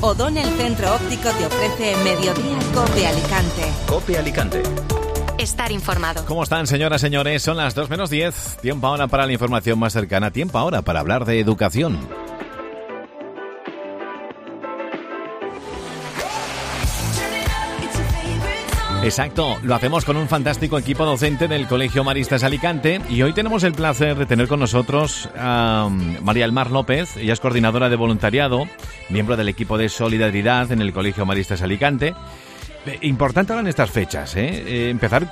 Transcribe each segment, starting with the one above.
O'Donnell Centro Óptico te ofrece Mediodía Cope Alicante. Cope Alicante. Estar informado. ¿Cómo están, señoras, señores? Son las 2:10. Tiempo ahora para la información más cercana. Tiempo ahora para hablar de educación. Exacto, lo hacemos con un fantástico equipo docente del Colegio Maristas Alicante y hoy tenemos el placer de tener con nosotros a María del Mar López. Ella es coordinadora de voluntariado, miembro del equipo de solidaridad en el Colegio Maristas Alicante. Importante ahora en estas fechas, empezar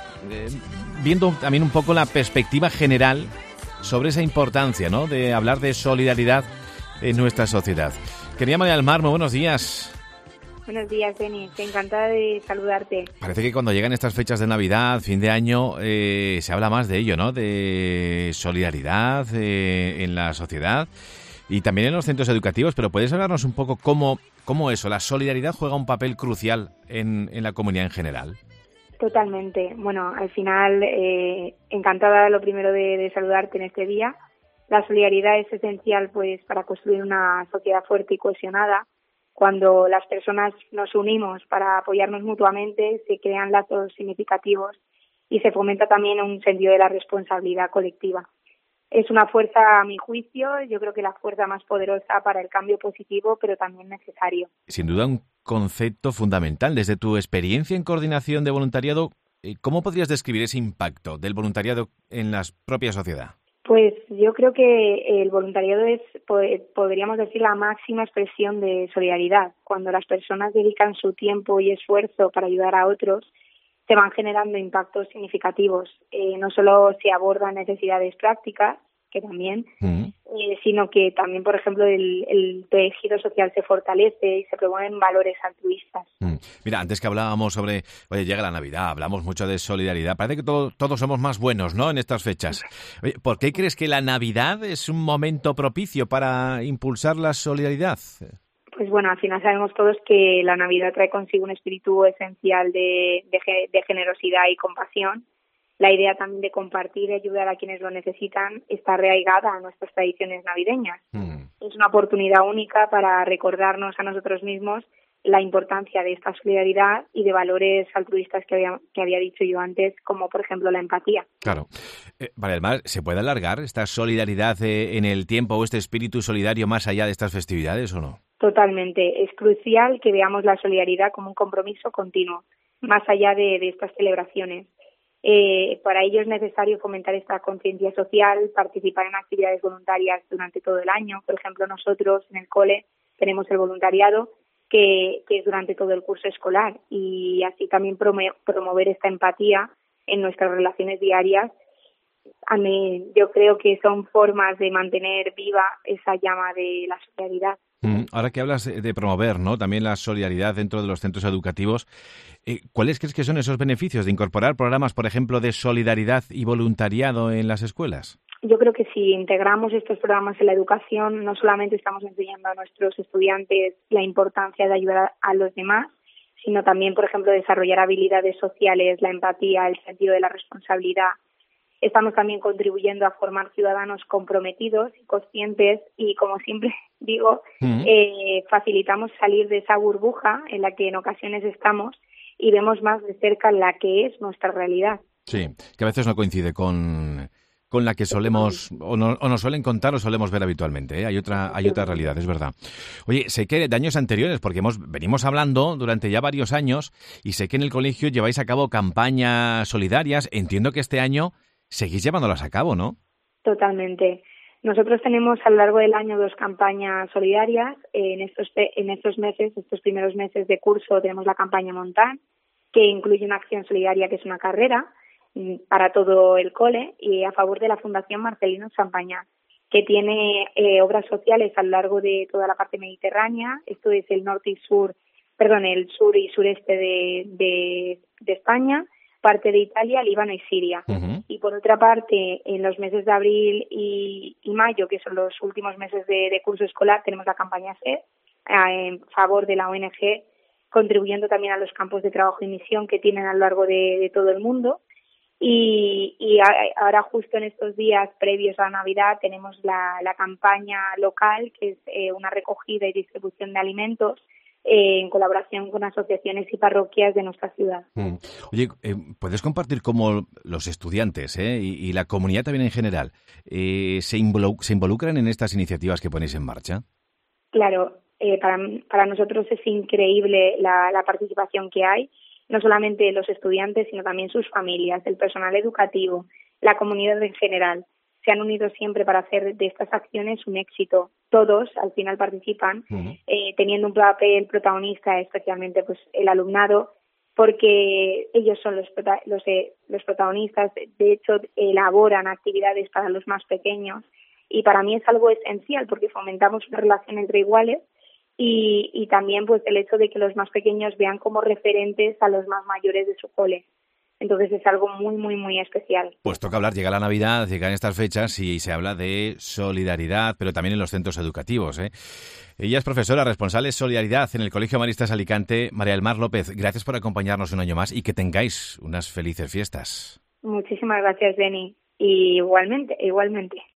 viendo también un poco la perspectiva general sobre esa importancia, ¿no?, de hablar de solidaridad en nuestra sociedad. Querida María del Mar, muy buenos días. Buenos días, Denis. Encantada de saludarte. Parece que cuando llegan estas fechas de Navidad, fin de año, se habla más de ello, ¿no? De solidaridad en la sociedad y también en los centros educativos. Pero ¿puedes hablarnos un poco cómo eso, la solidaridad juega un papel crucial en la comunidad en general? Totalmente. Bueno, al final, encantada lo primero de saludarte en este día. La solidaridad es esencial, pues, para construir una sociedad fuerte y cohesionada. Cuando las personas nos unimos para apoyarnos mutuamente, se crean lazos significativos y se fomenta también un sentido de la responsabilidad colectiva. Es una fuerza, a mi juicio, yo creo que la fuerza más poderosa para el cambio positivo, pero también necesario. Sin duda un concepto fundamental. Desde tu experiencia en coordinación de voluntariado, ¿cómo podrías describir ese impacto del voluntariado en la propia sociedad? Pues yo creo que el voluntariado es, podríamos decir, la máxima expresión de solidaridad. Cuando las personas dedican su tiempo y esfuerzo para ayudar a otros, se van generando impactos significativos. No solo se abordan necesidades prácticas, que también, sino que también, por ejemplo, el tejido social se fortalece y se promueven valores altruistas. Mira, antes que hablábamos sobre, oye, llega la Navidad, hablamos mucho de solidaridad. Parece que todos somos más buenos, ¿no?, en estas fechas. Oye, ¿por qué crees que la Navidad es un momento propicio para impulsar la solidaridad? Pues bueno, al final sabemos todos que la Navidad trae consigo un espíritu esencial de generosidad y compasión. La idea también de compartir y ayudar a quienes lo necesitan está arraigada a nuestras tradiciones navideñas. Es una oportunidad única para recordarnos a nosotros mismos la importancia de esta solidaridad y de valores altruistas que había dicho yo antes, como por ejemplo la empatía. Claro. María del Mar, ¿se puede alargar esta solidaridad en el tiempo o este espíritu solidario más allá de estas festividades o no? Totalmente. Es crucial que veamos la solidaridad como un compromiso continuo, más allá de estas celebraciones. Para ello es necesario fomentar esta conciencia social, participar en actividades voluntarias durante todo el año. Por ejemplo, nosotros en el cole tenemos el voluntariado que es durante todo el curso escolar y así también promover esta empatía en nuestras relaciones diarias. Yo creo que son formas de mantener viva esa llama de la solidaridad. Ahora que hablas de promover, ¿no?, también la solidaridad dentro de los centros educativos, ¿cuáles crees que son esos beneficios de incorporar programas, por ejemplo, de solidaridad y voluntariado en las escuelas? Yo creo que si integramos estos programas en la educación, no solamente estamos enseñando a nuestros estudiantes la importancia de ayudar a los demás, sino también, por ejemplo, desarrollar habilidades sociales, la empatía, el sentido de la responsabilidad. Estamos también contribuyendo a formar ciudadanos comprometidos y conscientes y, como siempre digo, facilitamos salir de esa burbuja en la que en ocasiones estamos y vemos más de cerca la que es nuestra realidad. Sí, que a veces no coincide con la que solemos o nos suelen contar o solemos ver habitualmente, ¿eh? Hay otra realidad, es verdad. Oye, sé que de años anteriores, porque venimos hablando durante ya varios años y sé que en el colegio lleváis a cabo campañas solidarias. Entiendo que este año seguís llevándolas a cabo, ¿no? Totalmente. Nosotros tenemos a lo largo del año 2 campañas solidarias. En estos meses, estos primeros meses de curso, tenemos la campaña Montán, que incluye una acción solidaria que es una carrera para todo el cole y a favor de la Fundación Marcelino Champañá, que tiene obras sociales a lo largo de toda la parte mediterránea. Esto es el sur y sureste de España, parte de Italia, Líbano y Siria. Y por otra parte, en los meses de abril y mayo, que son los últimos meses de curso escolar, tenemos la campaña SED en favor de la ONG, contribuyendo también a los campos de trabajo y misión que tienen a lo largo de todo el mundo. Y ahora justo en estos días previos a Navidad tenemos la campaña local, que es una recogida y distribución de alimentos en colaboración con asociaciones y parroquias de nuestra ciudad. Oye, ¿puedes compartir cómo los estudiantes y la comunidad también en general se involucran en estas iniciativas que ponéis en marcha? Claro, para nosotros es increíble la participación que hay, no solamente los estudiantes, sino también sus familias, el personal educativo, la comunidad en general. Se han unido siempre para hacer de estas acciones un éxito. Todos al final participan, teniendo un papel protagonista, especialmente pues el alumnado, porque ellos son los protagonistas. De hecho, elaboran actividades para los más pequeños y para mí es algo esencial porque fomentamos una relación entre iguales y también pues el hecho de que los más pequeños vean como referentes a los más mayores de su cole. Entonces es algo muy, muy, muy especial. Pues toca hablar, llega la Navidad, llegan estas fechas y se habla de solidaridad, pero también en los centros educativos. Ella es profesora responsable de solidaridad en el Colegio Maristas Alicante, María del Mar López. Gracias por acompañarnos un año más y que tengáis unas felices fiestas. Muchísimas gracias, Denny. Y igualmente.